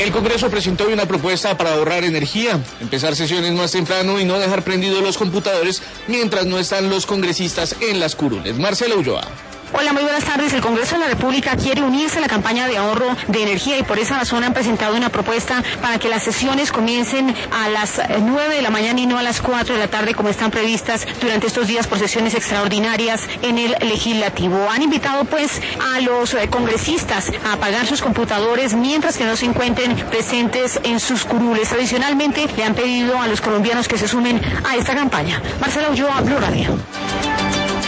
El Congreso presentó hoy una propuesta para ahorrar energía, empezar sesiones más temprano y no dejar prendidos los computadores mientras no están los congresistas en las curules. Marcela Ulloa. Hola, muy buenas tardes. El Congreso de la República quiere unirse a la campaña de ahorro de energía y por esa razón han presentado una propuesta para que las sesiones comiencen a las 9 de la mañana y no a las 4 de la tarde como están previstas durante estos días por sesiones extraordinarias en el Legislativo. Han invitado pues a los congresistas a apagar sus computadores mientras que no se encuentren presentes en sus curules. Adicionalmente le han pedido a los colombianos que se sumen a esta campaña. Marcela Ulloa, Blue Radio.